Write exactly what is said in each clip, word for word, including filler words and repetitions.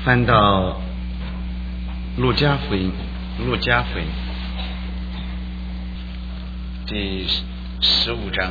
翻到路加福音，路加福音第十五章，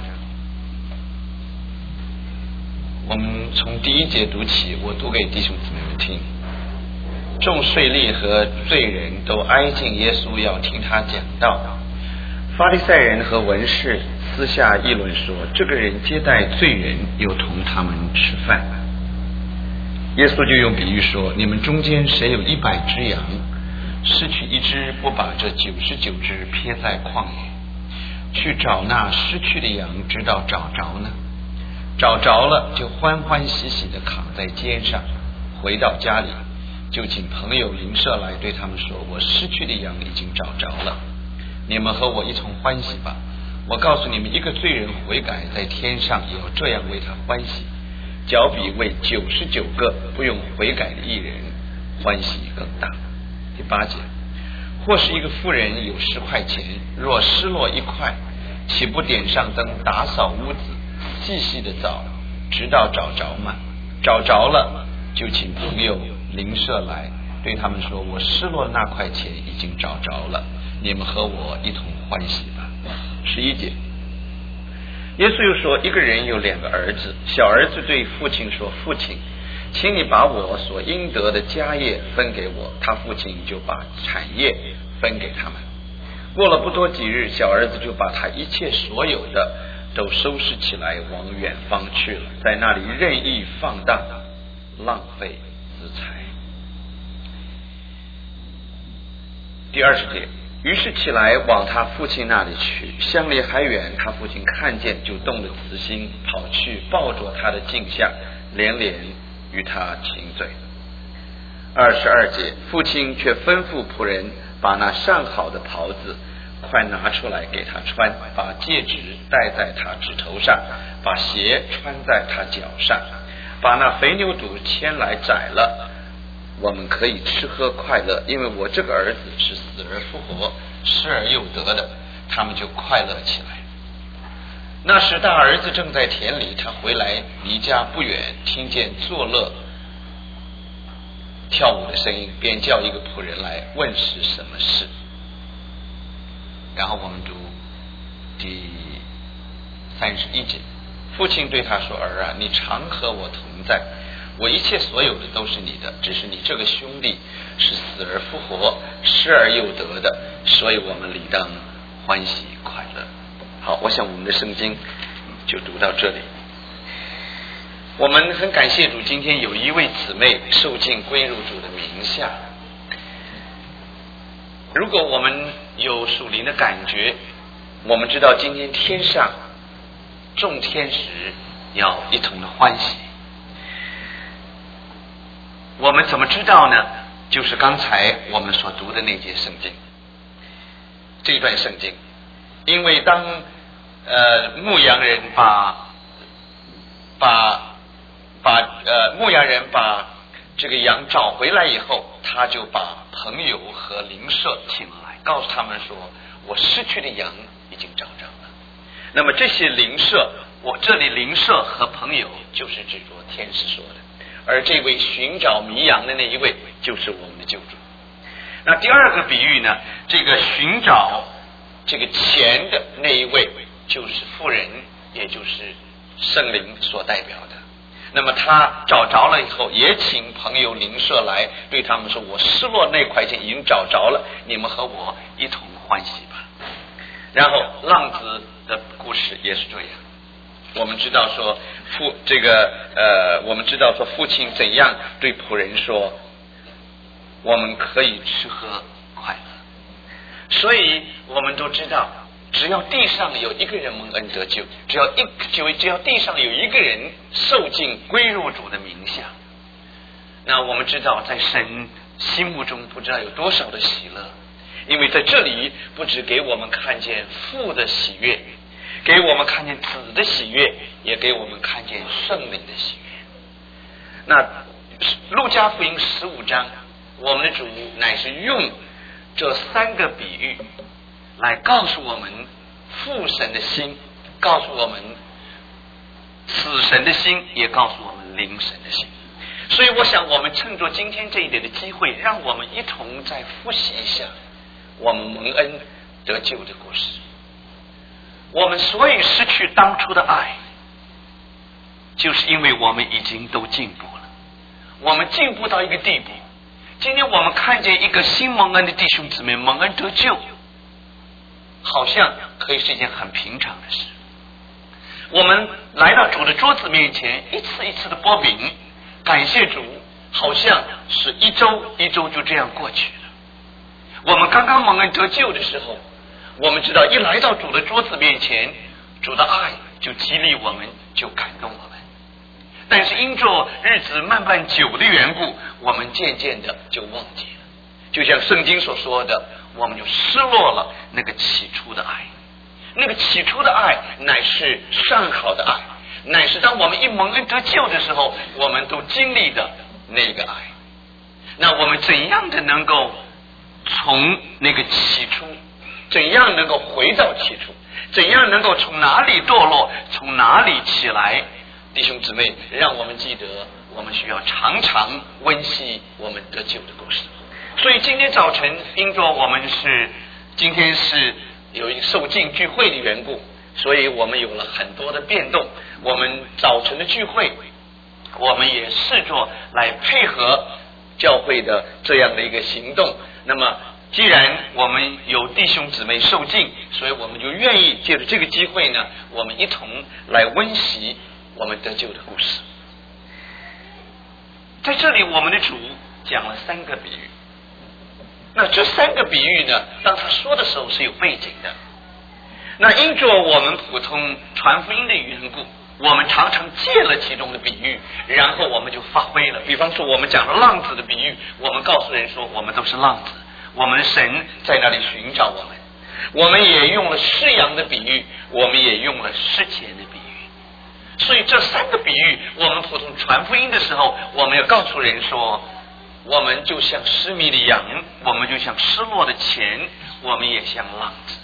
我们从第一节读起，我读给弟兄姊妹们听。众税吏和罪人都挨近耶稣，要听他讲道。法利赛人和文士私下议论说，这个人接待罪人，又同他们吃饭。耶稣就用比喻说，你们中间谁有一百只羊，失去一只，不把这九十九只撇在旷野，去找那失去的羊，直到找着呢？找着了，就欢欢喜喜地扛在肩上，回到家里，就请朋友邻舍来，对他们说，我失去的羊已经找着了，你们和我一同欢喜吧。我告诉你们，一个罪人悔改，在天上也要这样为他欢喜，较比为九十九个不用悔改的义人欢喜更大。第八节，或是一个妇人有十块钱，若失落一块，岂不点上灯，打扫屋子，细细的找，直到找着吗？找着了，就请朋友邻舍来，对他们说，我失落的那块钱已经找着了，你们和我一同欢喜吧。十一节，耶稣又说，一个人有两个儿子，小儿子对父亲说，父亲，请你把我所应得的家业分给我。他父亲就把产业分给他们。过了不多几日，小儿子就把他一切所有的都收拾起来，往远方去了，在那里任意放荡，浪费资财。第二十节，于是起来往他父亲那里去，相离还远，他父亲看见，就动了慈心，跑去抱着他的镜像，连连与他亲嘴。二十二节，父亲却吩咐仆人把那上好的袍子快拿出来给他穿，把戒指戴在他指头上，把鞋穿在他脚上，把那肥牛犊牵来宰了，我们可以吃喝快乐，因为我这个儿子是死而复活，失而又得的。他们就快乐起来。那时大儿子正在田里，他回来离家不远，听见作乐跳舞的声音，便叫一个仆人来问是什么事。然后我们读第三十一节，父亲对他说，儿啊，你常和我同在，我一切所有的都是你的，只是你这个兄弟是死而复活，失而又得的，所以我们理当欢喜快乐。好，我想我们的圣经就读到这里。我们很感谢主，今天有一位姊妹受尽归入主的名下。如果我们有属灵的感觉，我们知道今天天上众天使要一同的欢喜。我们怎么知道呢？就是刚才我们所读的那节圣经，这段圣经。因为当呃牧羊人把把把呃牧羊人把这个羊找回来以后，他就把朋友和邻舍请来，告诉他们说，我失去的羊已经找着了。那么这些邻舍，我这里邻舍和朋友就是指着天使说的，而这位寻找迷羊的那一位就是我们的救主。那第二个比喻呢，这个寻找这个钱的那一位就是妇人，也就是圣灵所代表的。那么他找着了以后，也请朋友邻舍来，对他们说，我失落那块钱已经找着了，你们和我一同欢喜吧。然后浪子的故事也是这样，我们知道说父这个呃，我们知道说父亲怎样对仆人说，我们可以吃喝快乐。所以我们都知道，只要地上有一个人蒙恩得救，只要一就只要地上有一个人受尽归入主的名下，那我们知道在神心目中不知道有多少的喜乐。因为在这里不只给我们看见父的喜悦，给我们看见子的喜悦，也给我们看见圣灵的喜悦。那路加福音十五章，我们的主乃是用这三个比喻来告诉我们父神的心，告诉我们子神的心，也告诉我们灵神的心。 所以我想我们趁着今天这一点的机会，让我们一同再复习一下我们蒙恩得救的故事。我们所以失去当初的爱，就是因为我们已经都进步了，我们进步到一个地步，今天我们看见一个新蒙恩的弟兄姊妹蒙恩得救，好像可以是一件很平常的事。我们来到主的桌子面前，一次一次的擘饼，感谢主，好像是一周一周就这样过去了。我们刚刚蒙恩得救的时候，我们知道一来到主的桌子面前，主的爱就激励我们，就感动我们。但是因着日子慢慢久的缘故，我们渐渐的就忘记了，就像圣经所说的，我们就失落了那个起初的爱。那个起初的爱乃是上好的爱，乃是当我们一蒙恩得救的时候，我们都经历的那个爱。那我们怎样的能够从那个起初，怎样能够回到起初，怎样能够从哪里堕落，从哪里起来？弟兄姊妹，让我们记得，我们需要常常温习我们得救的故事。所以今天早晨，因着我们是今天是有一个受浸聚会的缘故，所以我们有了很多的变动。我们早晨的聚会，我们也试着来配合教会的这样的一个行动。那么既然我们有弟兄姊妹受浸，所以我们就愿意借着这个机会呢，我们一同来温习我们得救的故事。在这里我们的主讲了三个比喻，那这三个比喻呢，当他说的时候是有背景的。那因着我们普通传福音的缘故，我们常常借了其中的比喻，然后我们就发挥了。比方说我们讲了浪子的比喻，我们告诉人说我们都是浪子，我们的神在那里寻找我们。我们也用了失羊的比喻，我们也用了失钱的比喻。所以这三个比喻，我们普通传福音的时候，我们要告诉人说，我们就像失迷的羊，我们就像失落的钱，我们也像浪子。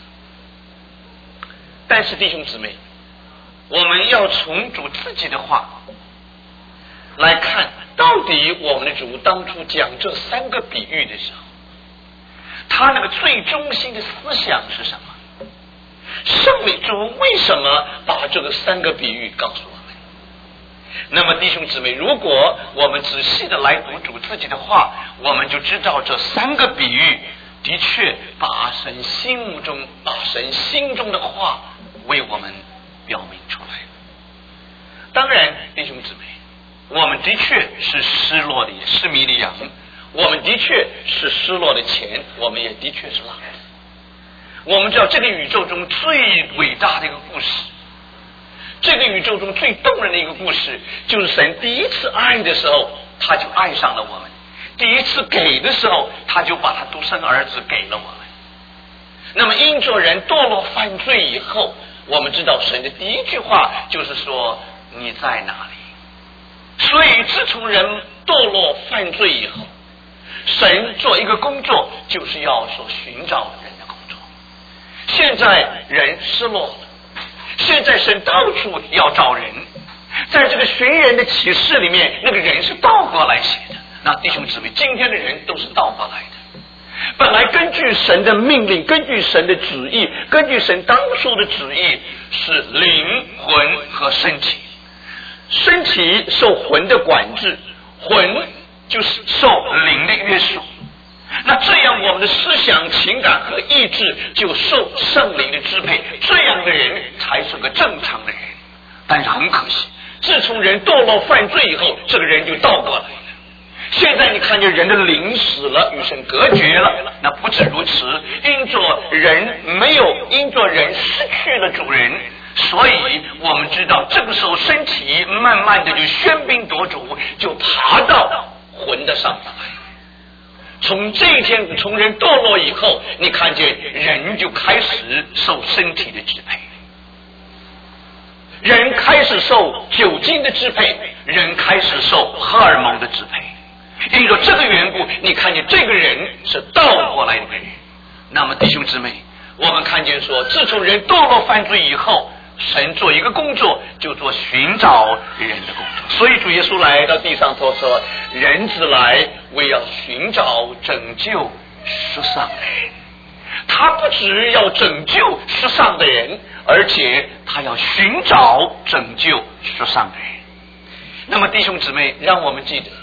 但是弟兄姊妹，我们要从主自己的话来看，到底我们的主当初讲这三个比喻的时候，他那个最中心的思想是什么？圣灵主为什么把这个三个比喻告诉我们？那么弟兄姊妹，如果我们仔细的来读主自己的话，我们就知道这三个比喻的确把神心目中把神心中的话为我们表明出来。当然弟兄姊妹，我们的确是失落的，也失迷的羊，我们的确是失落的钱，我们也的确是浪子。我们知道这个宇宙中最伟大的一个故事，这个宇宙中最动人的一个故事，就是神第一次爱的时候，他就爱上了我们；第一次给的时候，他就把他独生儿子给了我们。那么因着人堕落犯罪以后，我们知道神的第一句话就是说你在哪里。所以自从人堕落犯罪以后，神做一个工作，就是要说寻找人的工作。现在人失落了，现在神到处要找人，在这个寻人的启示里面，那个人是倒过来写的。那弟兄姊妹，今天的人都是倒过来的。本来根据神的命令，根据神的旨意，根据神当初的旨意，是灵魂和身体。身体受魂的管制，魂就是受灵的约束。那这样我们的思想情感和意志就受圣灵的支配，这样的人才是个正常的人。但是很可惜，自从人堕落犯罪以后，这个人就倒过来了。现在你看见人的灵死了，与神隔绝了。那不止如此，因着人没有因着人失去了主人，所以我们知道这个时候身体慢慢的就喧宾夺主，就爬到魂的上来。从这一天从人堕落以后，你看见人就开始受身体的支配，人开始受酒精的支配，人开始受荷尔蒙的支配。因着这个缘故，你看见这个人是倒过来的人。那么弟兄姊妹，我们看见说，自从人堕落犯罪以后， 神做一个工作，就做寻找人的工作。所以主耶稣来到地上说说，人子来为要寻找拯救世上的人。他不只要拯救世上的人，而且他要寻找拯救世上的人。那么弟兄姊妹，让我们记得，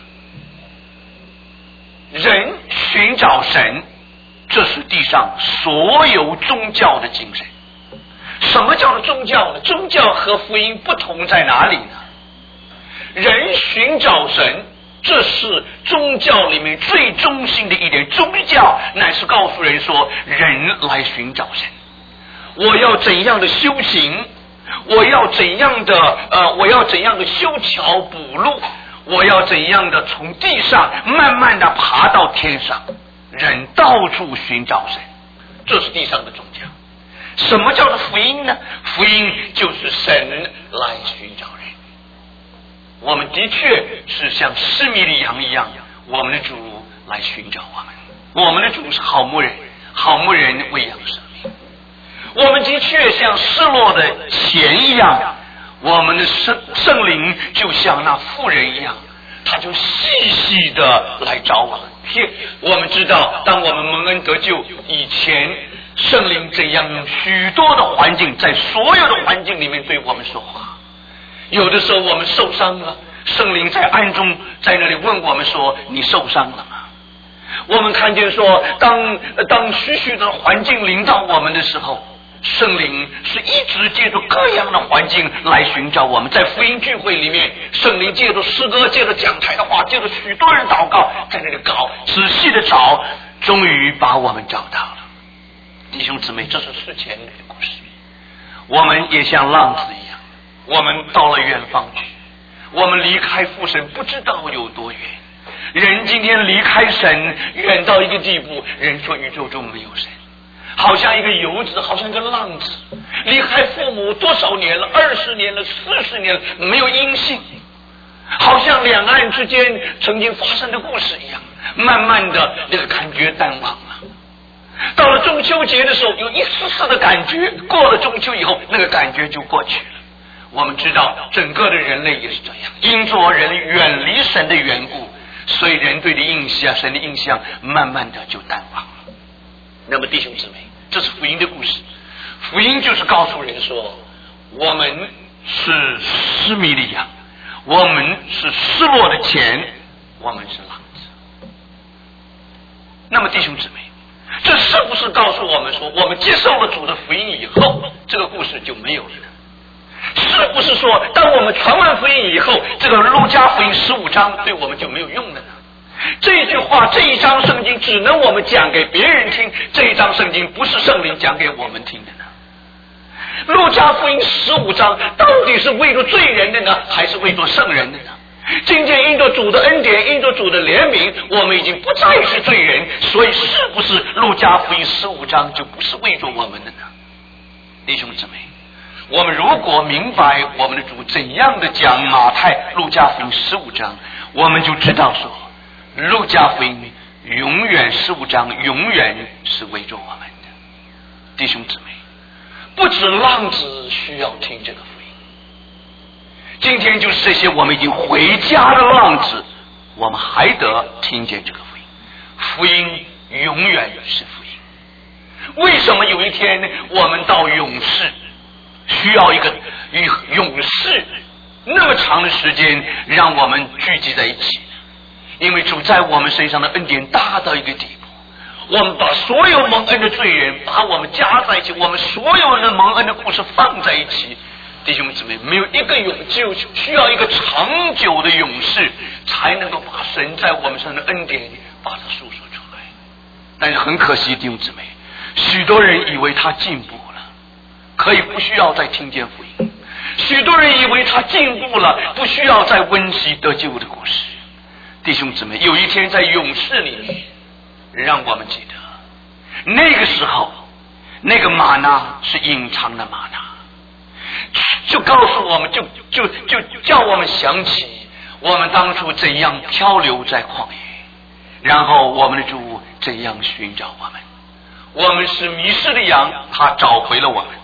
人寻找神，这是地上所有宗教的精神。什么叫做宗教呢？宗教和福音不同在哪里呢？人寻找神，这是宗教里面最中心的一点。宗教乃是告诉人说，人来寻找神，我要怎样的修行，我要怎样的呃，我要怎样的修桥补路，我要怎样的从地上慢慢的爬到天上。人到处寻找神，这是地上的宗教。什么叫做福音呢？福音就是神来寻找人。我们的确是像施米利羊一样，我们的主来寻找我们。我们的主是好牧人，好牧人喂养生命。我们的确像失落的钱一样，我们的圣圣灵就像那妇人一样，他就细细的来找我们。我们知道，当我们蒙恩得救以前，圣灵怎样用许多的环境，在所有的环境里面对我们说话。有的时候我们受伤了，圣灵在暗中在那里问我们说，你受伤了吗？我们看见说，当当许许的环境临到我们的时候，圣灵是一直借助各样的环境来寻找我们。在福音聚会里面，圣灵借助诗歌，借助讲台的话，借助许多人祷告，在那里搞仔细的找，终于把我们找到了。弟兄姊妹，这是事前的故事。我们也像浪子一样，我们到了远方去，我们离开父神不知道有多远。人今天离开神远到一个地步，人说宇宙中没有神，好像一个游子，好像一个浪子，离开父母多少年了，二十年了，四十年了，没有音信，好像两岸之间曾经发生的故事一样，慢慢的那个感觉淡忘了。到了中秋节的时候，有一丝丝的感觉，过了中秋以后，那个感觉就过去了。我们知道整个的人类也是这样，因着人远离神的缘故，所以人对的印象，神的印象慢慢的就淡忘了。那么弟兄姊妹，这是福音的故事。福音就是告诉人说，我们是施米利羊，我们是失落的钱，我们是浪子。那么弟兄姊妹，这是不是告诉我们说，我们接受了主的福音以后，这个故事就没有了呢？是不是说，当我们传完福音以后，这个路加福音十五章对我们就没有用了呢？这句话，这一章圣经只能我们讲给别人听，这一章圣经不是圣灵讲给我们听的呢？路加福音十五章到底是为着罪人的呢，还是为着圣人的呢？今天因着主的恩典，因着主的怜悯，我们已经不再是罪人，所以是不是路加福音十五章就不是为着我们的呢？弟兄姊妹，我们如果明白我们的主怎样的讲马太路加福音十五章，我们就知道说，路加福音永远十五章永远是为着我们的。弟兄姊妹，不止浪子需要听这个福音，今天就是这些我们已经回家的浪子，我们还得听见这个福音。福音永远是福音。为什么有一天我们到永世需要一个永世那么长的时间让我们聚集在一起？因为主在我们身上的恩典大到一个地步，我们把所有蒙恩的罪人把我们加在一起，我们所有的蒙恩的故事放在一起。弟兄姊妹，没有一个永就需要一个长久的永世，才能够把神在我们身上的恩典把它诉说出来。但是很可惜，弟兄姊妹，许多人以为他进步了，可以不需要再听见福音；许多人以为他进步了，不需要再温习得救的故事。弟兄姊妹，有一天在永世里面，让我们记得，那个时候那个玛纳是隐藏的玛纳，就告诉我们，就就就叫我们想起我们当初怎样漂流在旷野，然后我们的主怎样寻找我们。我们是迷失的羊，他找回了我们；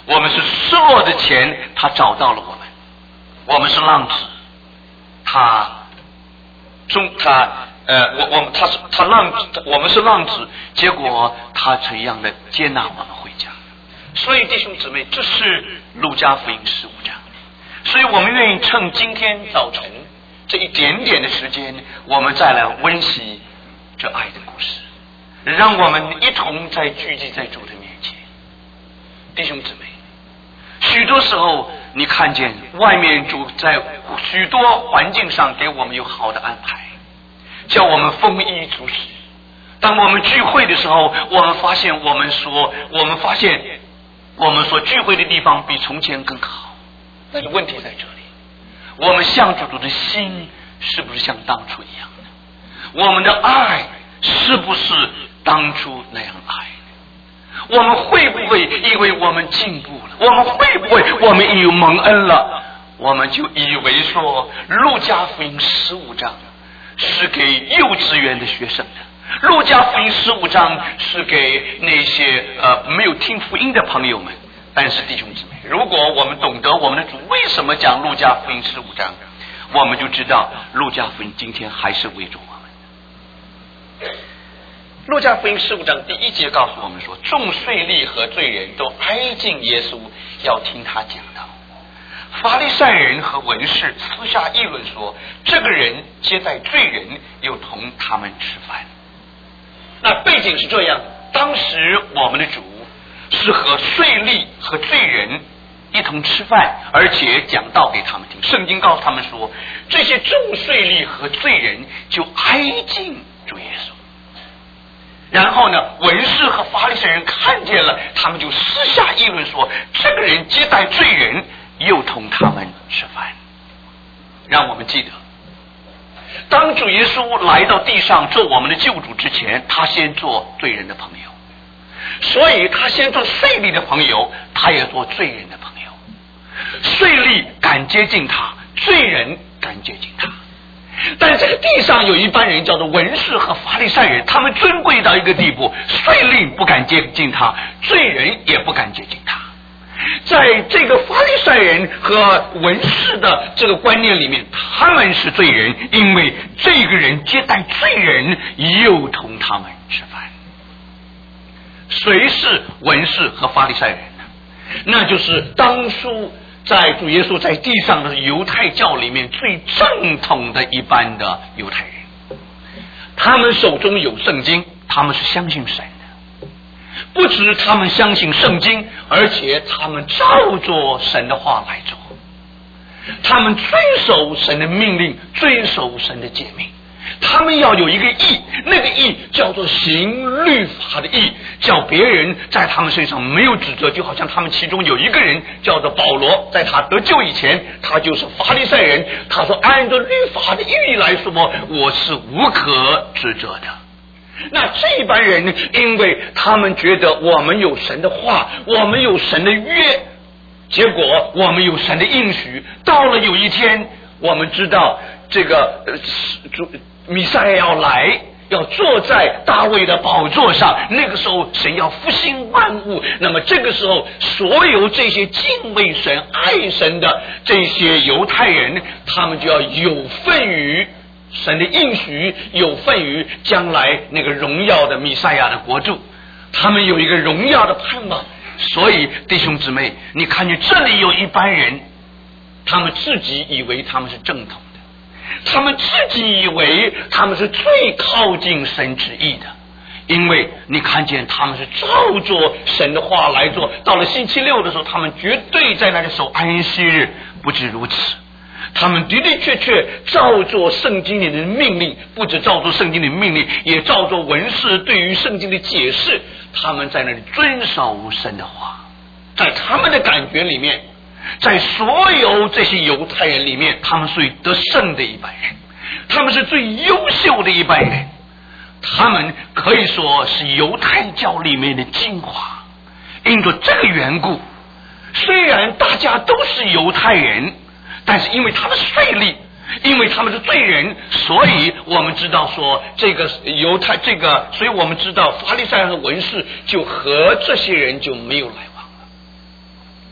我们是失落的钱，他找到了我们；我们是浪子，他中他呃，我我们他是他浪，我们是浪子，结果他怎样的接纳我们回家。所以弟兄姊妹，这是路加福音十五章。所以我们愿意趁今天早晨这一点点的时间，我们再来温习这爱的故事，让我们一同在聚集在主的面前。弟兄姊妹，许多时候你看见外面主在许多环境上给我们有好的安排，叫我们丰衣足食。当我们聚会的时候，我们发现我们说我们发现我们所聚会的地方比从前更好。但是问题在这里，我们向主的心是不是像当初一样的？我们的爱是不是当初那样爱？我们会不会因为我们进步了，我们会不会我们有蒙恩了，我们就以为说路加福音十五章是给幼稚园的学生的，路加福音十五章是给那些呃没有听福音的朋友们。但是弟兄姊妹，如果我们懂得我们的主为什么讲路加福音十五章，我们就知道路加福音今天还是为主我们。路加福音十五章第一节告诉我们说，众税吏和罪人都挨近耶稣，要听他讲道。法利赛人和文士私下议论说，这个人接待罪人，又同他们吃饭。那背景是这样，当时我们的主是和税吏和罪人一同吃饭，而且讲道给他们听。圣经告诉他们说，这些众税吏和罪人就挨近主耶稣。然后呢，文士和法利赛人看见了，他们就私下议论说，这个人接待罪人，又同他们吃饭。让我们记得，当主耶稣来到地上做我们的救主之前，他先做罪人的朋友。所以他先做税吏的朋友，他也做罪人的朋友。税吏敢接近他，罪人敢接近他。但这个地上有一班人叫做文士和法利赛人，他们尊贵到一个地步，税吏不敢接近他，罪人也不敢接近他。在这个法利赛人和文士的这个观念里面，他们是罪人，因为这个人接待罪人，又同他们吃饭。谁是文士和法利赛人呢？那就是当初在主耶稣在地上的犹太教里面最正统的一般的犹太人。他们手中有圣经，他们是相信神的。不止他们相信圣经，而且他们照着神的话来做。他们遵守神的命令，遵守神的诫命。他们要有一个义，那个义叫做行律法的义，叫别人在他们身上没有指责。就好像他们其中有一个人叫做保罗，在他得救以前，他就是法利赛人。他说按照律法的意义来说，我是无可指责的。那这班人，因为他们觉得我们有神的话，我们有神的约，结果我们有神的应许，到了有一天我们知道这个呃主弥赛亚要来，要坐在大卫的宝座上，那个时候神要复兴万物。那么这个时候，所有这些敬畏神爱神的这些犹太人，他们就要有份于神的应许，有份于将来那个荣耀的弥赛亚的国度，他们有一个荣耀的盼望。所以弟兄姊妹，你看见这里有一班人，他们自己以为他们是正统的，他们自己以为他们是最靠近神旨意的，因为你看见他们是照着神的话来做。到了星期六的时候，他们绝对在那里守安息日。不止如此，他们的的确确照着圣经里的命令，不止照着圣经的命令，也照着文士对于圣经的解释，他们在那里遵守神的话。在他们的感觉里面，在所有这些犹太人里面，他们是最得胜的一班人，他们是最优秀的一班人，他们可以说是犹太教里面的精华。因着这个缘故，虽然大家都是犹太人，但是因为他们税吏，因为他们是罪人，所以我们知道说这个犹太这个，所以我们知道法利赛人和文士就和这些人就没有来往了。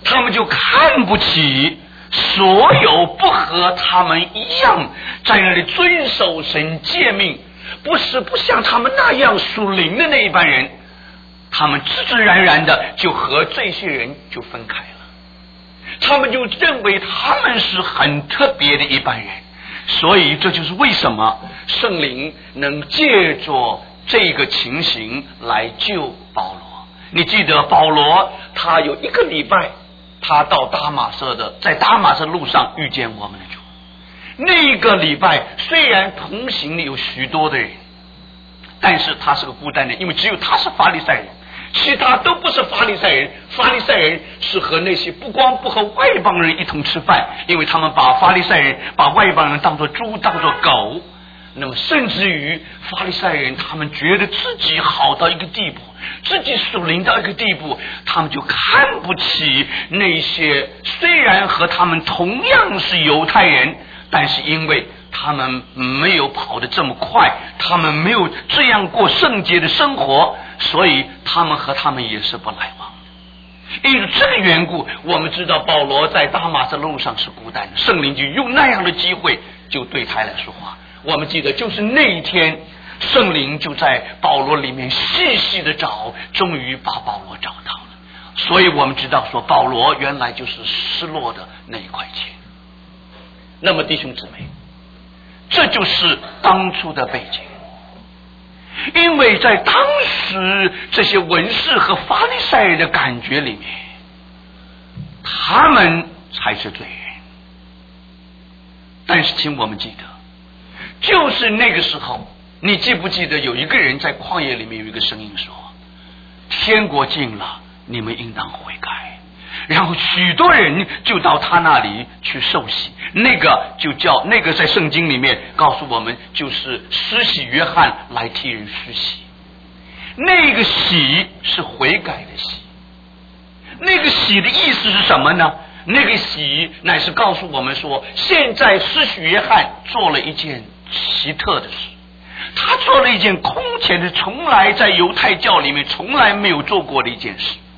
他们就看不起所有不和他们一样在那里遵守神诫命，不是不像他们那样属灵的那一班人，他们自自然然的就和这些人就分开了。他们就认为他们是很特别的一班人，所以这就是为什么圣灵能借着这个情形来救保罗。你记得保罗他有一个礼拜他到大马色的，在大马色路上遇见我们的主。那个礼拜虽然同行有许多的人，但是他是个孤单的，因为只有他是法利赛人，其他都不是法利赛人。法利赛人是和那些不光不和外邦人一同吃饭，因为他们把法利赛人把外邦人当作猪当作狗。那么甚至于法利赛人他们觉得自己好到一个地步，自己属灵到一个地步，他们就看不起那些虽然和他们同样是犹太人，但是因为他们没有跑得这么快，他们没有这样过圣洁的生活，所以他们和他们也是不来往。因为这个缘故，我们知道保罗在大马色路上是孤单的，圣灵就用那样的机会就对他来说话。我们记得就是那一天，圣灵就在保罗里面细细的找，终于把保罗找到了。所以我们知道说保罗原来就是失落的那一块钱。那么弟兄姊妹，这就是当初的背景。因为在当时这些文士和法利赛人的感觉里面，他们才是罪人。但是请我们记得，就是那个时候，你记不记得有一个人在旷野里面有一个声音说，天国近了，你们应当悔改。然后许多人就到他那里去受洗，那个就叫那个在圣经里面告诉我们，就是施洗约翰来替人施洗。那个洗是悔改的洗。那个洗的意思是什么呢？那个洗乃是告诉我们说，现在施洗约翰做了一件奇特的事，他做了一件空前的，从来在犹太教里面从来没有做过的一件事。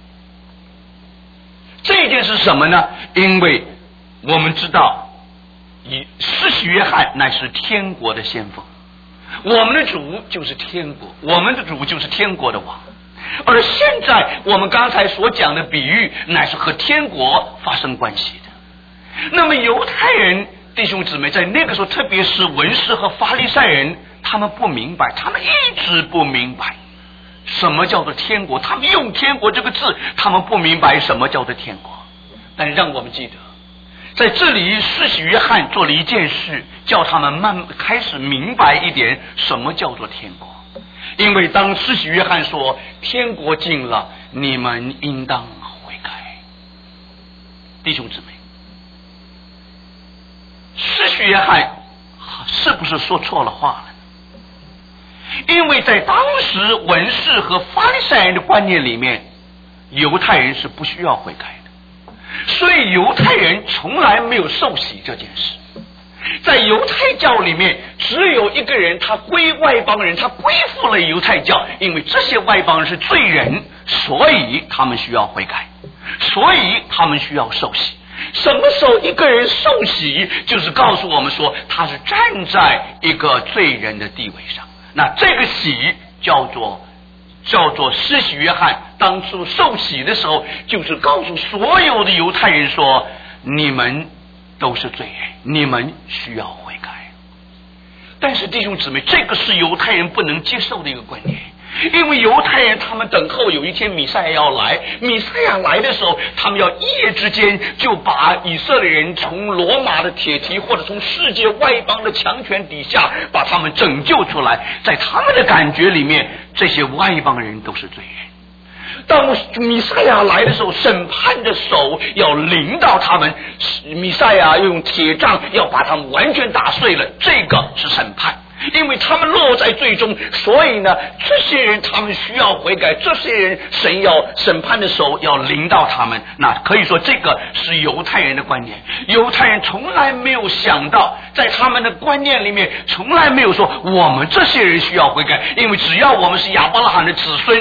这件是什么呢？因为我们知道施洗约翰乃是天国的先锋，我们的主就是天国，我们的主就是天国的王。而现在我们刚才所讲的比喻乃是和天国发生关系的。那么犹太人弟兄姊妹在那个时候，特别是文士和法利赛人，他们不明白，他们一直不明白什么叫做天国，他们用天国这个字，他们不明白什么叫做天国。但让我们记得，在这里施洗约翰做了一件事，叫他们慢开始明白一点什么叫做天国。因为当施洗约翰说天国近了，你们应当悔改，弟兄姊妹，施洗约翰是不是说错了话了？因为在当时文士和法利赛人的观念里面，犹太人是不需要悔改的，所以犹太人从来没有受洗这件事。在犹太教里面，只有一个人他归外邦人，他归附了犹太教，因为这些外邦人是罪人，所以他们需要悔改，所以他们需要受洗。什么时候一个人受洗，就是告诉我们说他是站在一个罪人的地位上。那这个洗叫做叫做施洗约翰当初受洗的时候，就是告诉所有的犹太人说，你们都是罪人，你们需要悔改。但是弟兄姊妹，这个是犹太人不能接受的一个观念，因为犹太人他们等候有一天弥赛亚要来，弥赛亚来的时候，他们要一夜之间就把以色列人从罗马的铁蹄或者从世界外邦的强权底下把他们拯救出来。在他们的感觉里面，这些外邦人都是罪人。当弥赛亚来的时候，审判的手要临到他们，弥赛亚用铁杖要把他们完全打碎了，这个是审判。因为他们落在罪中，所以呢，这些人他们需要悔改，这些人神要审判的手要临到他们。那可以说这个是犹太人的观念，犹太人从来没有想到，在他们的观念里面从来没有说我们这些人需要悔改，因为只要我们是亚伯拉罕的子孙，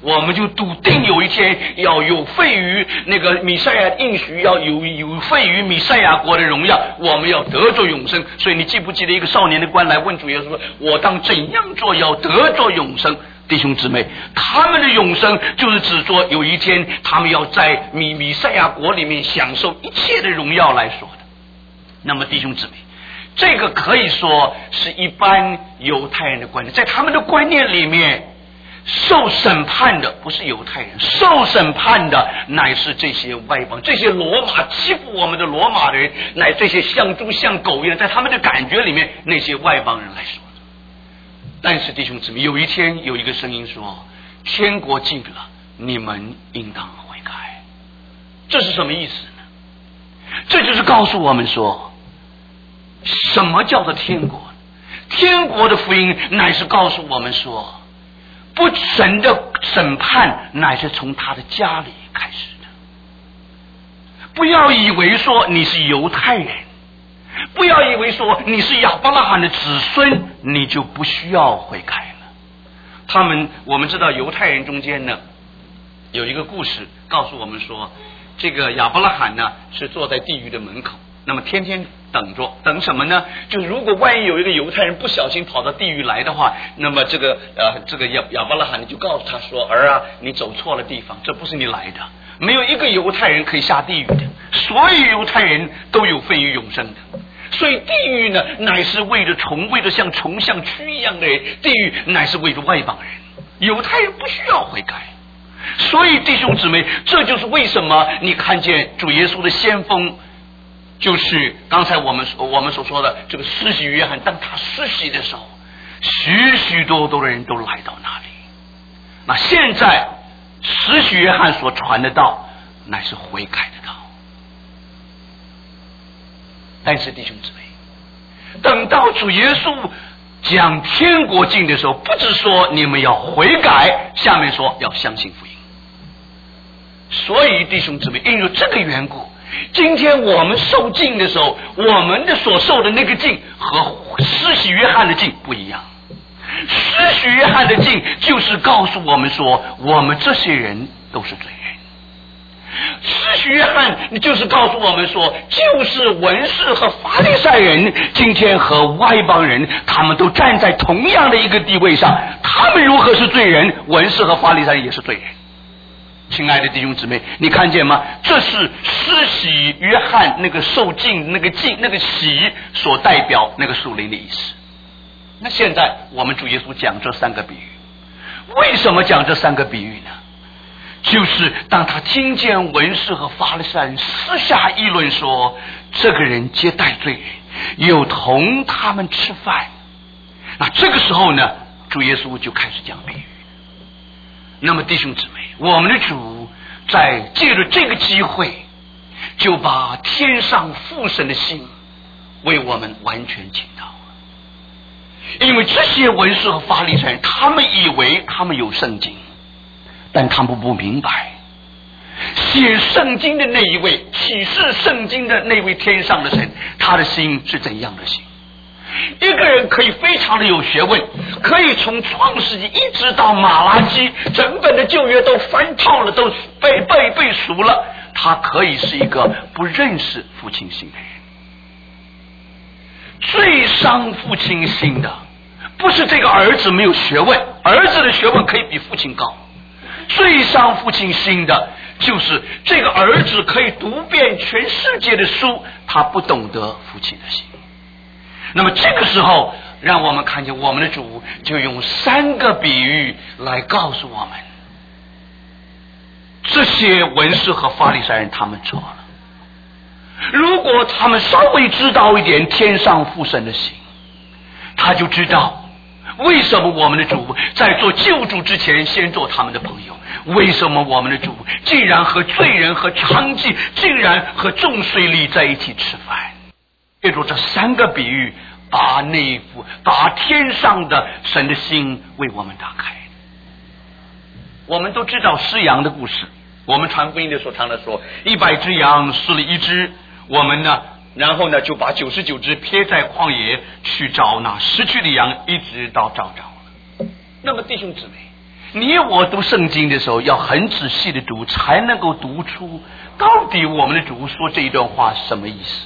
我们就笃定有一天要有费于那个弥赛亚应许，要有有费于弥赛亚国的荣耀，我们要得着永生。所以你记不记得一个少年的官来问主耶稣说：“我当怎样做要得着永生？”弟兄姊妹，他们的永生就是指说有一天他们要在弥弥赛亚国里面享受一切的荣耀来说的。那么弟兄姊妹，这个可以说是一般犹太人的观念，在他们的观念里面，受审判的不是犹太人，受审判的乃是这些外邦，这些罗马欺负我们的罗马人，乃这些像猪像狗一样，在他们的感觉里面，那些外邦人来说。但是弟兄姊妹，有一天有一个声音说：“天国近了，你们应当悔改。”这是什么意思呢？这就是告诉我们说，什么叫做天国？天国的福音乃是告诉我们说，不神的审判乃是从他的家里开始的。不要以为说你是犹太人，不要以为说你是亚伯拉罕的子孙，你就不需要悔改了。他们我们知道犹太人中间呢有一个故事告诉我们说，这个亚伯拉罕呢是坐在地狱的门口，那么天天等着，等什么呢？就是如果万一有一个犹太人不小心跑到地狱来的话，那么这个呃这个亚亚伯拉罕就告诉他说：“儿啊，你走错了地方，这不是你来的。”没有一个犹太人可以下地狱的，所有犹太人都有份于永生的。所以地狱呢，乃是为着虫，为着像虫像蛆一样的人；地狱乃是为着外邦人。犹太人不需要悔改。所以弟兄姊妹，这就是为什么你看见主耶稣的先锋，就是刚才我们我们所说的这个施洗约翰，当他施洗的时候，许许多多的人都来到那里。那现在施洗约翰所传的道，乃是悔改的道。但是弟兄姊妹，等到主耶稣讲天国境的时候，不只说你们要悔改，下面说要相信福音。所以弟兄姊妹，因为这个缘故，今天我们受浸的时候，我们的所受的那个浸和施洗约翰的浸不一样。施洗约翰的浸就是告诉我们说，我们这些人都是罪人。施洗约翰就是告诉我们说，就是文士和法利赛人今天和外邦人，他们都站在同样的一个地位上，他们如何是罪人，文士和法利赛人也是罪人。亲爱的弟兄姊妹，你看见吗？这是施洗约翰那个受浸那个浸那个洗所代表那个属灵的意思。那现在我们主耶稣讲这三个比喻，为什么讲这三个比喻呢？就是当他听见文士和法利赛人私下议论说，这个人接待罪人，有同他们吃饭，那这个时候呢，主耶稣就开始讲比喻。那么弟兄姊妹，我们的主在借着这个机会，就把天上父神的心为我们完全倾倒。因为这些文士和法利赛人，他们以为他们有圣经，但他们不明白写圣经的那一位，启示圣经的那位天上的神，他的心是怎样的心。一个人可以非常的有学问，可以从创世纪一直到马拉基，整本的旧约都翻透了，都背背背熟了，他可以是一个不认识父亲心的人。最伤父亲心的不是这个儿子没有学问，儿子的学问可以比父亲高，最伤父亲心的就是这个儿子可以读遍全世界的书，他不懂得父亲的心。那么这个时候，让我们看见我们的主就用三个比喻来告诉我们，这些文士和法利赛人他们错了。如果他们稍微知道一点天上父神的心，他就知道为什么我们的主在做救主之前先做他们的朋友，为什么我们的主竟然和罪人和娼妓竟然和众税吏在一起吃饭。借助这三个比喻，把那一幅把天上的神的心为我们打开。我们都知道失羊的故事，我们传福音的时候常常说，一百只羊失了一只，我们呢然后呢就把九十九只撇在旷野去找那失去的羊，一直到找着了。那么弟兄姊妹， 你我读圣经的时候要很仔细的读，才能够读出到底我们的主说这一段话什么意思。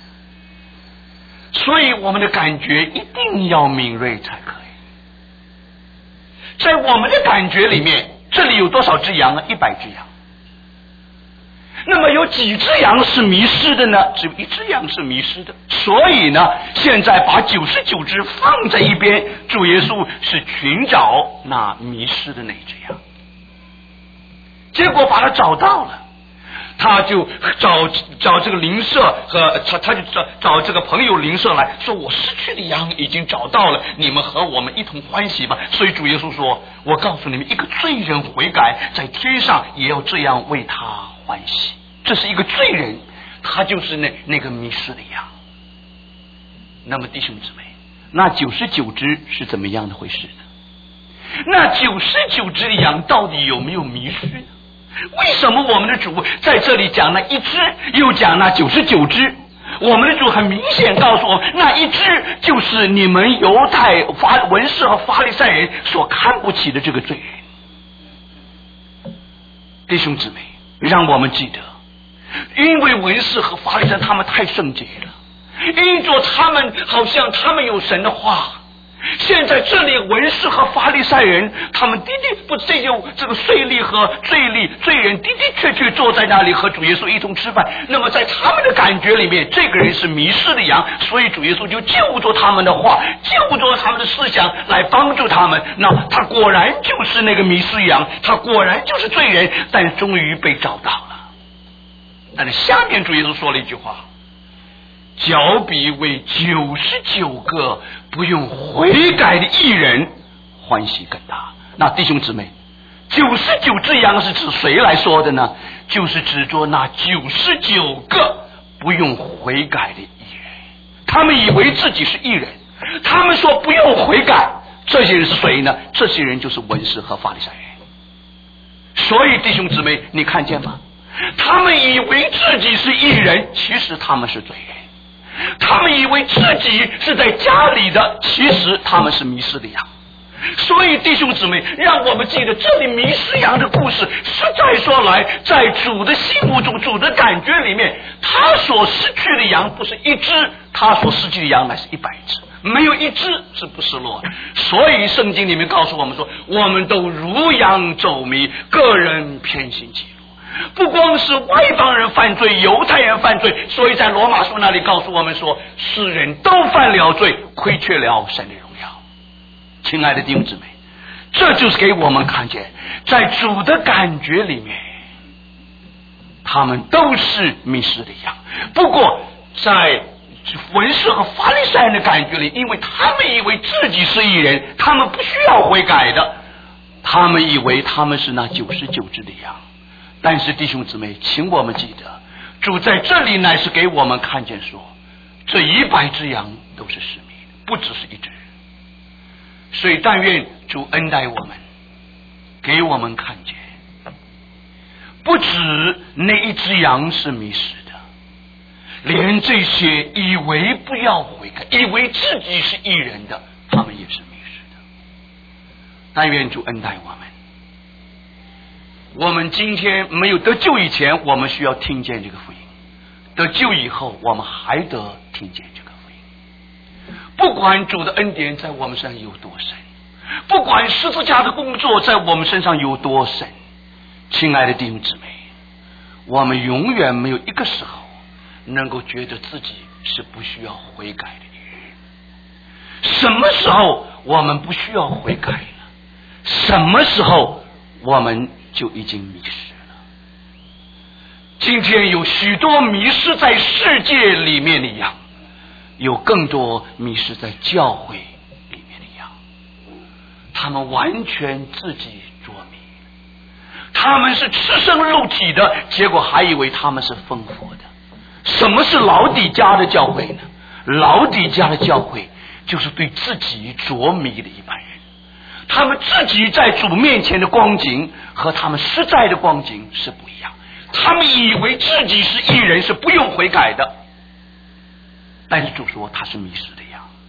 所以我们的感觉一定要敏锐才可以。在我们的感觉里面，这里有多少只羊啊？一百只羊。那么有几只羊是迷失的呢？只有一只羊是迷失的。所以呢，现在把九十九只放在一边，主耶稣是寻找那迷失的那只羊。结果把他找到了，他就找找这个邻舍和他他就找找这个朋友邻舍来说，我失去的羊已经找到了，你们和我们一同欢喜吧。所以主耶稣说，我告诉你们，一个罪人悔改，在天上也要这样为他欢喜。这是一个罪人，他就是那那个迷失的羊。那么弟兄姊妹，那九十九只是怎么样的回事呢？那九十九只羊到底有没有迷失呢？为什么我们的主在这里讲那一只，又讲那九十九只？我们的主很明显告诉我，那一只就是你们犹太法文士和法利赛人所看不起的这个罪人。弟兄姊妹，让我们记得，因为文士和法利赛人他们太圣洁了，因着他们好像他们有神的话。现在这里文士和法利赛人，他们的的不这就这个税吏和罪吏罪人的的确确坐在那里和主耶稣一同吃饭。那么在他们的感觉里面，这个人是迷失的羊，所以主耶稣就就着他们的话，就着他们的思想来帮助他们。那他果然就是那个迷失羊，他果然就是罪人，但终于被找到了。但是下面主耶稣说了一句话，较比为九十九个不用悔改的义人欢喜更大。那弟兄姊妹，九十九只羊是指谁来说的呢？就是指着那九十九个不用悔改的义人。他们以为自己是义人，他们说不用悔改。这些人是谁呢？这些人就是文士和法利赛人。所以弟兄姊妹，你看见吗？他们以为自己是义人，其实他们是罪人。他们以为自己是在家里的，其实他们是迷失的羊。所以弟兄姊妹，让我们记得这里迷失羊的故事，实在说来，在主的心目中，主的感觉里面，他所失去的羊不是一只，他所失去的羊乃是一百只，没有一只是不失落的。所以圣经里面告诉我们说，我们都如羊走迷，个人偏行己路。不光是外邦人犯罪，犹太人犯罪，所以在罗马书那里告诉我们说，世人都犯了罪，亏缺了神的荣耀。亲爱的弟兄姊妹，这就是给我们看见，在主的感觉里面，他们都是迷失的羊。不过在文士和法利赛人的感觉里，因为他们以为自己是义人，他们不需要悔改的，他们以为他们是那九十九只的羊。但是弟兄姊妹，请我们记得，主在这里乃是给我们看见说，这一百只羊都是失迷的，不只是一只。所以但愿主恩待我们，给我们看见，不止那一只羊是迷失的，连这些以为不要悔改，以为自己是义人的，他们也是迷失的。但愿主恩待我们。我们今天没有得救以前，我们需要听见这个福音；得救以后，我们还得听见这个福音。不管主的恩典在我们身上有多深，不管十字架的工作在我们身上有多深，亲爱的弟兄姊妹，我们永远没有一个时候能够觉得自己是不需要悔改的人。什么时候我们不需要悔改了？什么时候我们就已经迷失了？今天有许多迷失在世界里面的羊，有更多迷失在教会里面的羊。他们完全自己捉迷，他们是赤身肉体的，结果还以为他们是丰富的。什么是老底家的教会呢？老底家的教会就是对自己着迷的一般人，他们自己在主面前的光景和他们实在的光景是不一样。他们以为自己是义人，是不用悔改的，但是主说他是迷失的羊。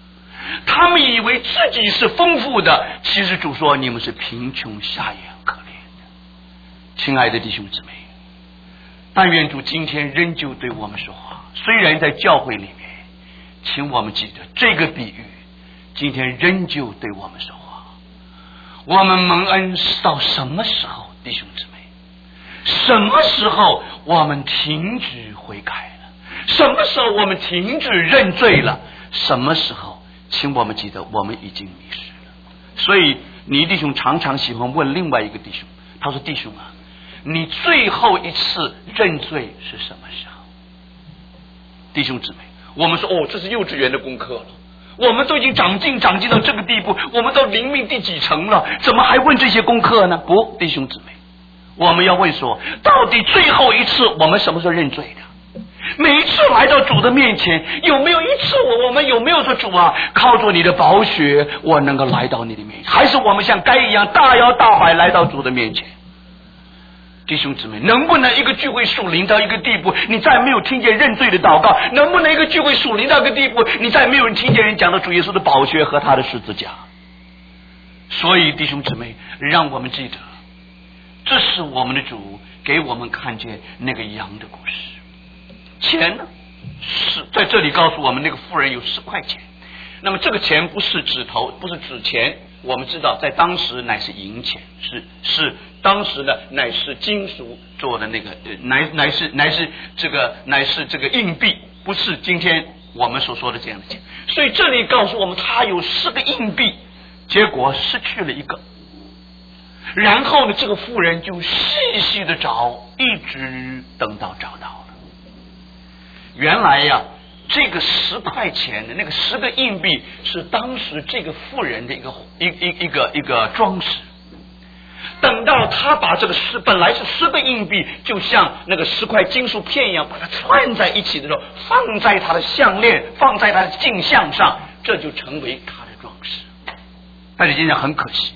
他们以为自己是丰富的，其实主说你们是贫穷瞎眼可怜的。亲爱的弟兄姊妹，但愿主今天仍旧对我们说话，虽然在教会里面，请我们记得这个比喻今天仍旧对我们说话。我们蒙恩到什么时候，弟兄姊妹？什么时候我们停止悔改了？什么时候我们停止认罪了？什么时候？请我们记得我们已经迷失了。所以你弟兄常常喜欢问另外一个弟兄，他说：弟兄啊，你最后一次认罪是什么时候？弟兄姊妹，我们说哦，这是幼稚园的功课了，我们都已经长进长进到这个地步，我们都灵命第几层了，怎么还问这些功课呢？不，弟兄姊妹，我们要问说，到底最后一次我们什么时候认罪的？每一次来到主的面前，有没有一次我我们有没有说主啊，靠着你的宝血我能够来到你的面前？还是我们像该一样大摇大摆来到主的面前？弟兄姊妹，能不能一个聚会属灵到一个地步，你再没有听见认罪的祷告？能不能一个聚会属灵到一个地步，你再没有人听见人讲到主耶稣的宝血和他的十字架？所以弟兄姊妹，让我们记得，这是我们的主给我们看见那个羊的故事。钱呢，是在这里告诉我们，那个妇人有十块钱。那么这个钱不是纸头，不是纸钱，我们知道在当时乃是银钱，是是当时呢乃是金属做的那个，乃乃是乃是这个乃是这个硬币，不是今天我们所说的这样的钱。所以这里告诉我们，他有十个硬币，结果失去了一个。然后呢，这个妇人就细细的找，一直等到找到了。原来呀，这个十块钱的那个十个硬币是当时这个妇人的一个一一一个一个装饰。等到他把这个十本来是十个硬币，就像那个十块金属片一样，把它串在一起的时候，放在他的项链，放在他的镜像上，这就成为他的装饰。但是今天很可惜，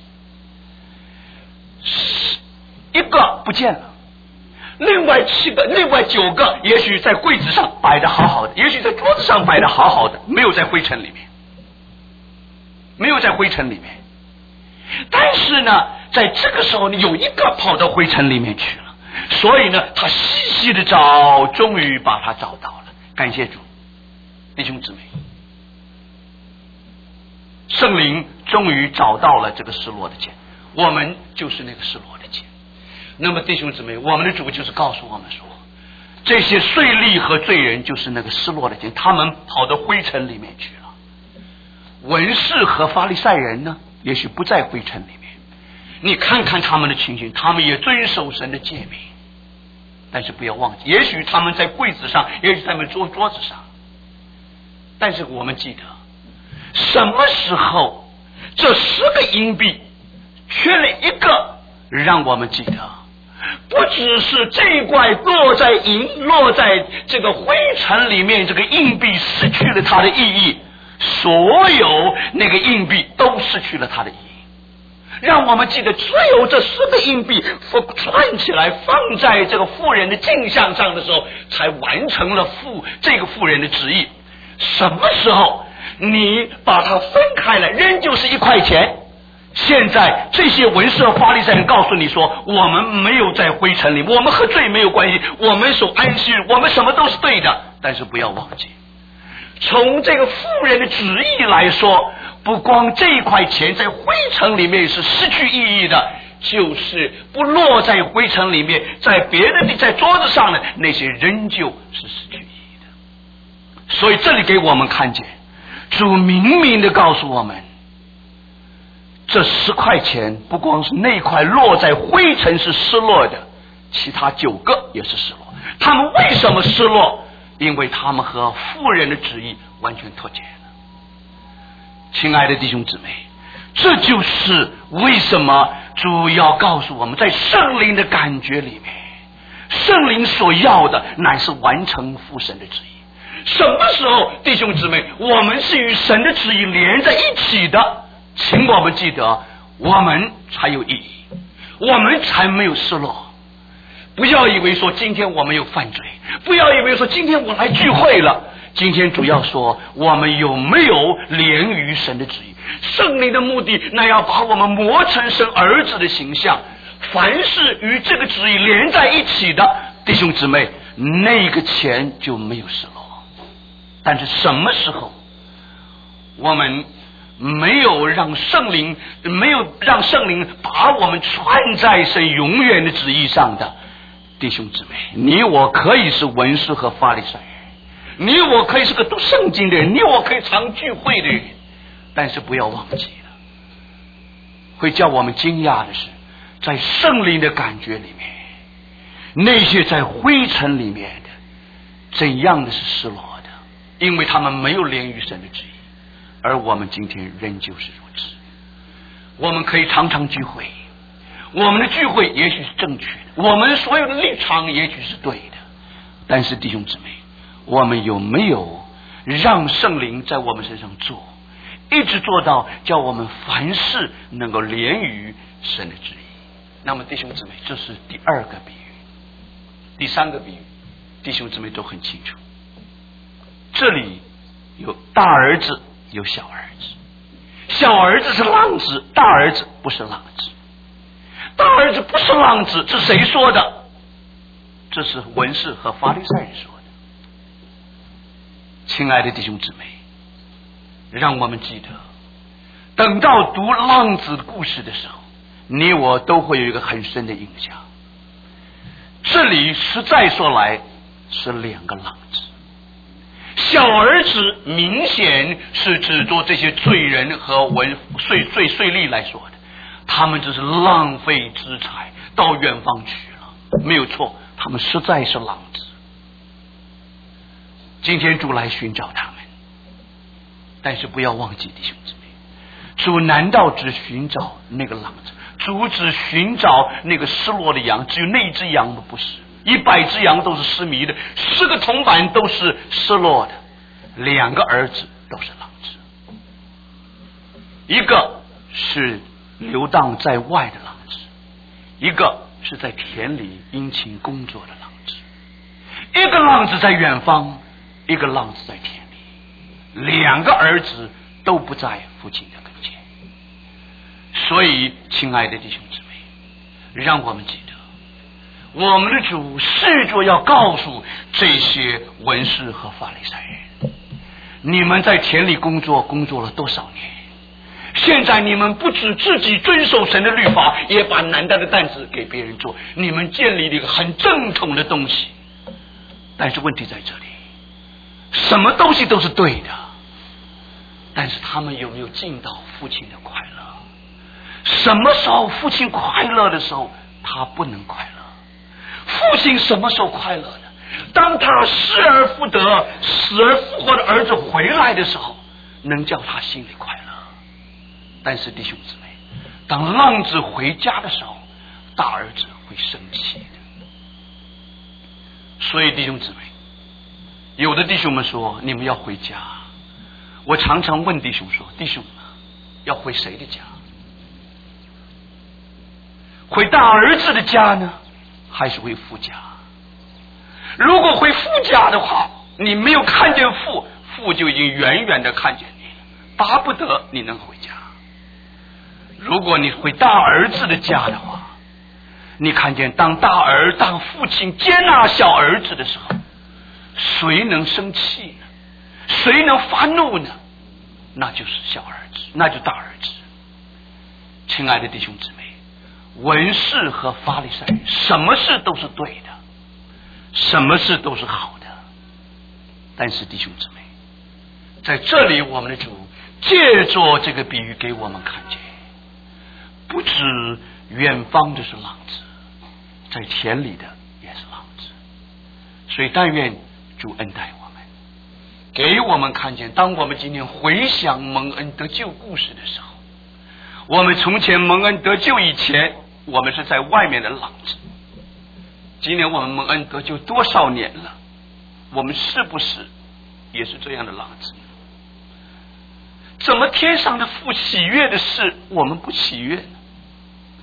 一个不见了。另外七个，另外九个，也许在柜子上摆得好好的，也许在桌子上摆得好好的，没有在灰尘里面，没有在灰尘里面。但是呢，在这个时候呢，有一个跑到灰尘里面去了，所以呢，他细细的找，终于把他找到了。感谢主，弟兄姊妹，圣灵终于找到了这个失落的钱，我们就是那个失落的钱。那么弟兄姊妹，我们的主就是告诉我们说，这些税吏和罪人就是那个失落的钱，他们跑到灰尘里面去了。文士和法利赛人呢，也许不在灰尘里面，你看看他们的情形，他们也遵守神的诫命，但是不要忘记，也许他们在柜子上，也许他们桌桌子上，但是我们记得，什么时候这十个硬币缺了一个，让我们记得，不只是这一块落在银落在这个灰尘里面，这个硬币失去了它的意义，所有那个硬币都失去了它的意义。让我们记得，只有这十个硬币串起来放在这个妇人的镜像上的时候，才完成了妇这个妇人的旨意。什么时候你把它分开了，仍旧是一块钱。现在这些文士和法利赛人告诉你说，我们没有在灰尘里，我们和罪没有关系，我们所安息，我们什么都是对的。但是不要忘记，从这个妇人的旨意来说，不光这一块钱在灰尘里面是失去意义的，就是不落在灰尘里面，在别的地在桌子上的那些仍旧是失去意义的。所以这里给我们看见，主明明的告诉我们，这十块钱不光是那块落在灰尘是失落的，其他九个也是失落。他们为什么失落？因为他们和妇人的旨意完全脱节了。亲爱的弟兄姊妹，这就是为什么主要告诉我们，在圣灵的感觉里面，圣灵所要的乃是完成父神的旨意。什么时候，弟兄姊妹，我们是与神的旨意连在一起的，请我们记得，我们才有意义，我们才没有失落。不要以为说今天我没有犯罪，不要以为说今天我来聚会了， 今天主要说我们有没有连于神的旨意。圣灵的目的那要把我们磨成神儿子的形象，凡是与这个旨意连在一起的弟兄姊妹，那个钱就没有失落。但是什么时候我们没有让圣灵没有让圣灵把我们串在神永远的旨意上的弟兄姊妹，你我可以是文士和法利赛人，你我可以是个读圣经的人，你我可以常聚会的人，但是不要忘记了，会叫我们惊讶的是，在圣灵的感觉里面，那些在灰尘里面的怎样的是失落的，因为他们没有连于神的旨意。而我们今天仍旧是如此。我们可以常常聚会，我们的聚会也许是正确的，我们所有的立场也许是对的，但是弟兄姊妹，我们有没有让圣灵在我们身上做，一直做到叫我们凡事能够连于神的旨意？那么弟兄姊妹，这是第二个比喻。第三个比喻弟兄姊妹都很清楚，这里有大儿子有小儿子，小儿子是浪子，大儿子不是浪子。大儿子不是浪子，是谁说的？这是文士和法利赛人说的。亲爱的弟兄姊妹，让我们记得，等到读浪子的故事的时候，你我都会有一个很深的印象。这里实在说来是两个浪子，小儿子明显是指着这些罪人和文税税税吏来说的，他们只是浪费资财到远方去了，没有错，他们实在是浪子。今天主来寻找他们，但是不要忘记弟兄姊妹，主难道只寻找那个浪子？主只寻找那个失落的羊，只有那一只羊不是，一百只羊都是失迷的，十个铜板都是失落的，两个儿子都是浪子，一个是流荡在外的浪子，一个是在田里殷勤工作的浪子。一个浪子在远方，一个浪子在田里，两个儿子都不在父亲的跟前。所以亲爱的弟兄姊妹，让我们记得，我们的主试着要告诉这些文士和法利赛人，你们在田里工作工作了多少年，现在你们不止自己遵守神的律法，也把难担的担子给别人做，你们建立了一个很正统的东西。但是问题在这里，什么东西都是对的，但是他们有没有尽到父亲的快乐？什么时候父亲快乐的时候，他不能快乐。父亲什么时候快乐呢？当他失而复得、死而复活的儿子回来的时候，能叫他心里快乐。但是弟兄姊妹，当浪子回家的时候，大儿子会生气的。所以弟兄姊妹，有的弟兄们说你们要回家，我常常问弟兄说，弟兄要回谁的家？回大儿子的家呢，还是回父家？如果回父家的话，你没有看见父，父就已经远远的看见你了，巴不得你能回家。如果你回大儿子的家的话，你看见当大儿当父亲接纳小儿子的时候，谁能生气呢？谁能发怒呢？那就是小儿子，那就大儿子。亲爱的弟兄姊妹，文士和法利赛人什么事都是对的，什么事都是好的，但是弟兄姊妹，在这里我们的主借着这个比喻给我们看见，不止远方的是浪子，在田里的也是浪子。所以但愿主恩待我们，给我们看见，当我们今天回想蒙恩得救故事的时候，我们从前蒙恩得救以前，我们是在外面的浪子，今年我们蒙恩得救多少年了，我们是不是也是这样的浪子？怎么天上的父喜悦的事我们不喜悦呢？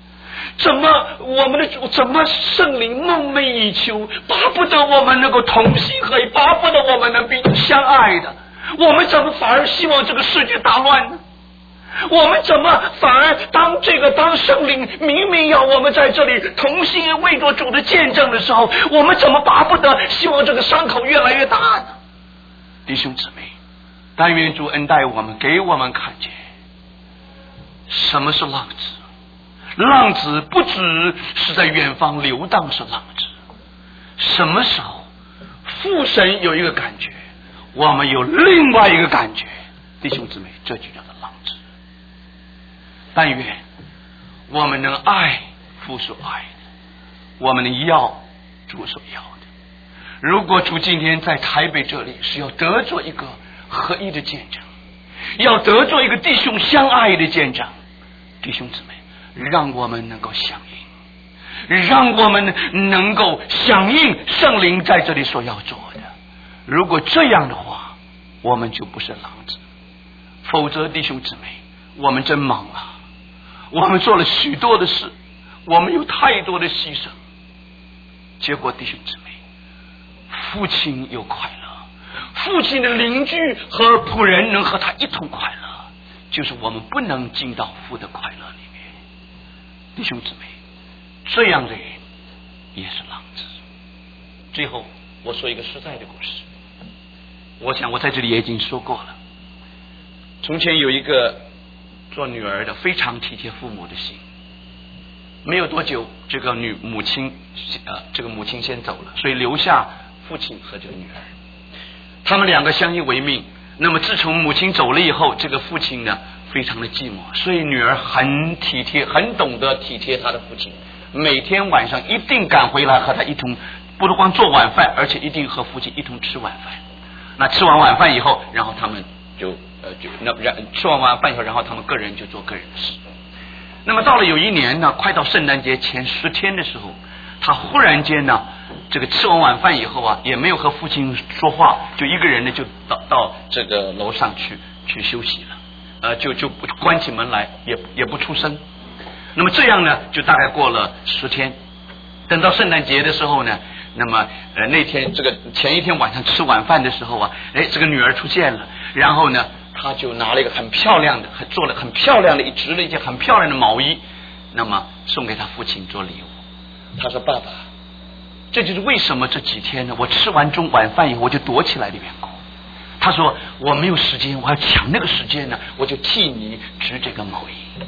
怎么我们的主，怎么圣灵梦寐以求，巴不得我们能够同心合一，巴不得我们能彼此相爱的，我们怎么反而希望这个世界大乱呢？我们怎么反而当这个当圣灵明明要我们在这里同心为着主的见证的时候，我们怎么巴不得希望这个伤口越来越大呢？弟兄姊妹，但愿主恩待我们，给我们看见什么是浪子。浪子不只是在远方流荡是浪子，什么时候父神有一个感觉，我们有另外一个感觉，弟兄姊妹，这就叫做浪子。但愿我们能爱父所爱的，我们能要主所要的。如果主今天在台北这里是要得做一个合一的见证，要得做一个弟兄相爱的见证，弟兄姊妹，让我们能够响应，让我们能够响应圣灵在这里所要做的。如果这样的话，我们就不是浪子。否则弟兄姊妹，我们真忙啊，我们做了许多的事，我们有太多的牺牲，结果弟兄姊妹，父亲有快乐，父亲的邻居和仆人能和他一同快乐，就是我们不能进到父的快乐里面。弟兄姊妹，这样的人也是浪子。最后我说一个实在的故事，我想我在这里也已经说过了。从前有一个做女儿的非常体贴父母的心，没有多久这个女母亲呃，这个母亲先走了，所以留下父亲和这个女儿，他们两个相依为命。那么自从母亲走了以后，这个父亲呢非常的寂寞，所以女儿很体贴，很懂得体贴他的父亲，每天晚上一定赶回来和他一同，不光做晚饭，而且一定和父亲一同吃晚饭。那吃完晚饭以后，然后他们就呃就那然吃完晚饭以后，然后他们个人就做个人的事。那么到了有一年呢，快到圣诞节前十天的时候，他忽然间呢，这个吃完晚饭以后啊，也没有和父亲说话，就一个人呢就到到这个楼上去去休息了，呃，就就不关起门来，也也不出声。那么这样呢，就大概过了十天。等到圣诞节的时候呢，那么呃那天这个前一天晚上吃晚饭的时候啊，哎，这个女儿出现了，然后呢，她就拿了一个很漂亮的，还做了很漂亮的一织了一件很漂亮的毛衣，那么送给他父亲做礼物。他说：“爸爸，这就是为什么这几天呢，我吃完中晚饭以后我就躲起来的缘故。”他说：“我没有时间，我要抢那个时间呢，我就替你织这个毛衣。”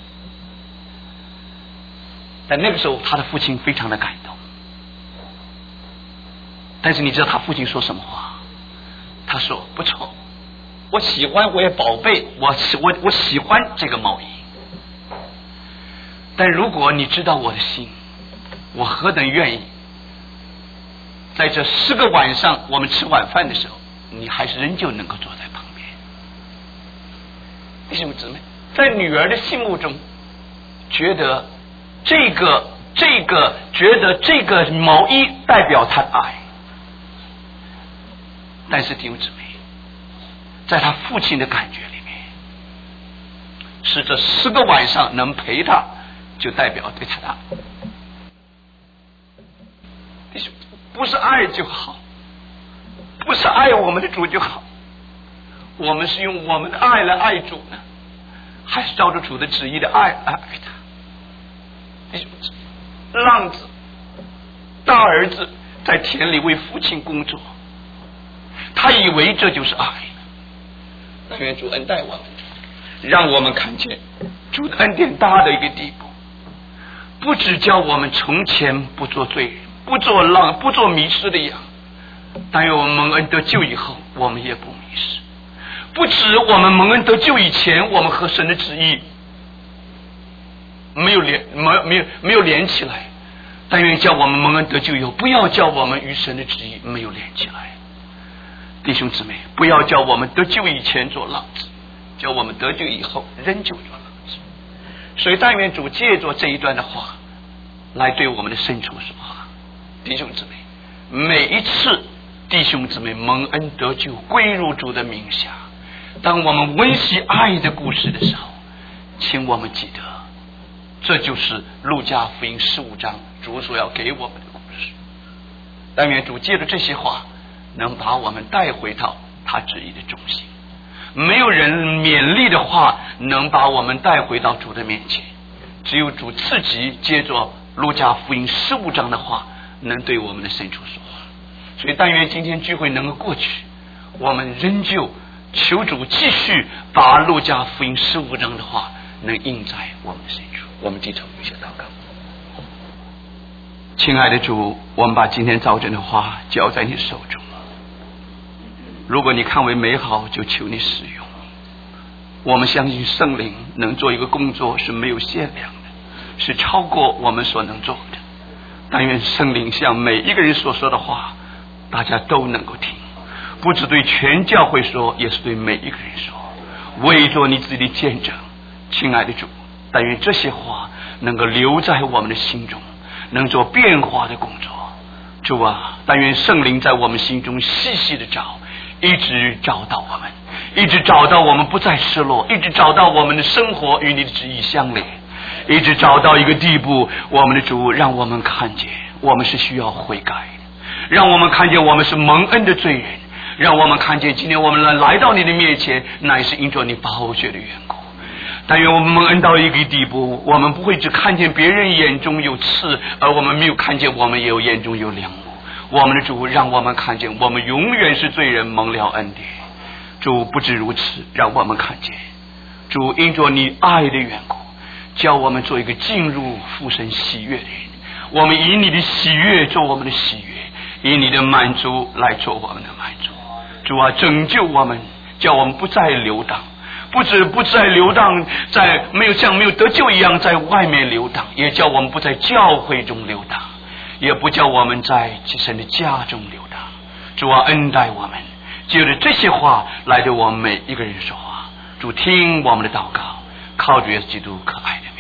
但那个时候他的父亲非常的感动。但是你知道他父亲说什么话？他说：“不错，我喜欢，我也宝贝，我我我喜欢这个毛衣。但如果你知道我的心，我何等愿意在这十个晚上我们吃晚饭的时候，你还是仍旧能够坐在旁边。”弟兄姊妹，在女儿的心目中，觉得这个这个觉得这个毛衣代表她的爱。但是弟兄姊妹，在他父亲的感觉里面，是这十个晚上能陪他，就代表对他的爱。弟兄，不是爱就好，不是爱我们的主就好，我们是用我们的爱来爱主呢，还是照着主的旨意的爱来爱他？弟兄，浪子大儿子在田里为父亲工作，他以为这就是爱。但愿主恩待我们，让我们看见主的恩典大的一个地步，不只叫我们从前不做罪人，不做浪，不做迷失的羊，但愿我们蒙恩得救以后，我们也不迷失。不止我们蒙恩得救以前，我们和神的旨意没有连没有没有没有连起来，但愿叫我们蒙恩得救以后，不要叫我们与神的旨意没有连起来。弟兄姊妹，不要叫我们得救以前做浪子，叫我们得救以后仍旧做浪子。所以但愿主借着这一段的话来对我们的深处说话。弟兄姊妹，每一次弟兄姊妹蒙恩得救归入主的名下，当我们温习爱的故事的时候，请我们记得这就是路加福音十五章主所要给我们的故事。但愿主借着这些话能把我们带回到他旨意的中心。没有人勉励的话能把我们带回到主的面前，只有主自己借着路加福音十五章的话能对我们的深处说话。所以但愿今天聚会能够过去，我们仍旧求主继续把路加福音十五章的话能印在我们的深处。我们低头一下祷告。亲爱的主，我们把今天早晨的话交在你手中，如果你看为美好，就求你使用。我们相信圣灵能做一个工作是没有限量的，是超过我们所能做的。但愿圣灵向每一个人所说的话大家都能够听，不只对全教会说，也是对每一个人说，为着你自己的见证。亲爱的主，但愿这些话能够留在我们的心中，能做变化的工作。主啊，但愿圣灵在我们心中细细的找，一直找到我们，一直找到我们不再失落，一直找到我们的生活与你的旨意相连，一直找到一个地步，我们的主让我们看见我们是需要悔改的，让我们看见我们是蒙恩的罪人，让我们看见今天我们来到你的面前乃是因着你宝血的缘故。但愿我们蒙恩到一个地步，我们不会只看见别人眼中有刺，而我们没有看见我们也有眼中有梁木。我们的主让我们看见我们永远是罪人，蒙了恩典。主不止如此，让我们看见主因着你爱的缘故，叫我们做一个进入父神喜悦的人。我们以你的喜悦做我们的喜悦，以你的满足来做我们的满足。主啊，拯救我们，叫我们不再流荡，不止不再流荡在没有像没有得救一样在外面流荡，也叫我们不在教会中流荡，也不叫我们在神的家中流荡。主啊，恩待我们，借着这些话来对我们每一个人说话。主听我们的祷告，靠着耶稣基督可爱的